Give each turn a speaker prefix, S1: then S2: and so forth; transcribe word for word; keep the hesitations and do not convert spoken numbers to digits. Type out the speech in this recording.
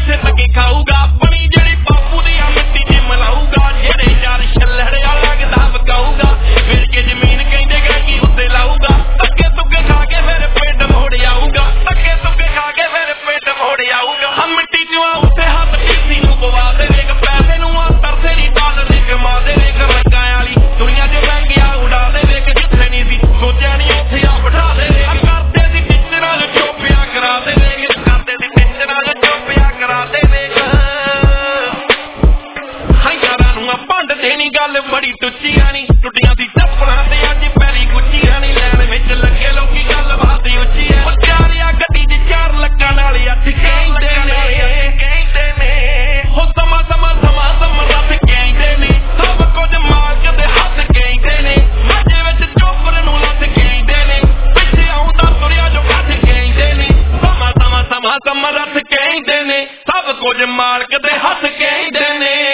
S1: ਇੱਥੇ ਲੱਗੇ ਖਾਊਗਾ ਬਣੀ ਜਿਹੜੀ ਬਾਪੂ ਦੀ ਆ ਮਿੱਟੀ ਚ ਮਲਾਊਗਾ ਜਿਹੜੇ ਯਾਰ ਛੱਲੜਿਆ ਲੱਗਦਾ ਵਕਾਊਗਾ ਫਿਰ ਕੇ ਜ਼ਮੀਨ ਕਹਿੰਦੇ ਗਾਂਗੀ ਉੱਤੇ ਲਾਊਗਾ ਧੱਕੇ ਧੁੱਕੇ ਖਾ ਕੇ ਫਿਰ ਪਿੰਡ ਮੋੜ ਆਊਗਾ ਧੱਕੇ ਧੁੱਕੇ ਖਾ ਕੇ ਫਿਰ ਪਿੰਡ ਮੋੜ ਆਊਗਾ ਹਮ ਮਿੱਟੀ ਚੋਂ ਆ ਉੱਥੇ ਹੱਥ ਟੀਸੀ ਨੂੰ ਪਵਾ ਦੇ ਵੇਖ ਪੈਸੇ ਨੂੰ ਆ ਤਰਸੇ ਦੀ ਡਾਲਰ ਦੀ ਕਮਾ ਦੇ ਵੇਖ ਰੰਗਾਂ ਵਾਲੀ ਦੁਨੀਆ ਚ ਮਹਿੰਗਿਆ ਉਡਾ ਦੇ ਵੇਖ ਜਿੱਥੇ ਨਹੀਂ ਸੀ ਸੋਚਿਆ ਨਹੀਂ ਉੱਥੇ ਆ ਬਿਠਾ ਦੇ ਵੇਖ ਕਰਦੇ ਦੀ ਟੀਚਰਾਂ ਨੂੰ ਚੋਪਿਆ ਕਰਾ ਦੇ ਵੇਖ ਕਰਦੇ ਦੀ ਟੀਚਰਾਂ ਨੂੰ ਚੋਪਿਆ ਕਰਾ ਦੇ ਵੇਖ ਹਾਂ ਯਾਰਾਂ ਨੂੰ ਆ ਭੰਡ ਦੇਣੀ ਗੱਲ ਬੜੀ ਟੁੱਚੀਆਂ ਨੀ ਟੁੱਟੀਆਂ ਸੀ ਚੱਪਲਾਂ ਤੇ ਅੱਜ ਪੈਰੀ ਗੁੱਚੀਆਂ ਨੀ ਲੈਣ ਵਿੱਚ ਲੱਗੇ ਲੋਕੀ ਗੱਲ ਬਾਤ ਉੱਚੀ ਐ ਉਹ ਚਾਰਿਆ ਗੱਡੀ ਚ ਚਾਰ ਲੱਕਾਂ ਨਾਲ ਅੱਠ ਕਹਿੰਦੇ ਨੇ ਕਹਿੰਦੇ ਨੇ ਹੋ ਸਮਾਂ ਸਮਾਂ ਸਮਾਂ ਸਮਾਂ ਰੱਥ ਕਹਿੰਦੇ ਨੇ ਸਭ ਕੁਝ ਮਾਲਕ ਦੇ ਹੱਥ ਕਹਿੰਦੇ ਨੇ ਮਾਝੇ ਵਿੱਚ ਚੋਪਰ ਨੂੰ ਲੱਥ ਕਹਿੰਦੇ ਨੇ ਪਿੱਛੇ ਆਉਂਦਾ ਤੁਰਿਆ ਜੋ ਹੱਥ ਕਹਿੰਦੇ ਨੇ ਸਮਾਂ ਸਮਾਂ ਸਮਾਂ ਸਮਾਂ ਰੱਥ ਕਹਿੰਦੇ ਨੇ ਸਭ ਕੁਝ ਮਾਲਕ ਦੇ ਹੱਥ ਕਹਿੰਦੇ ਨੇ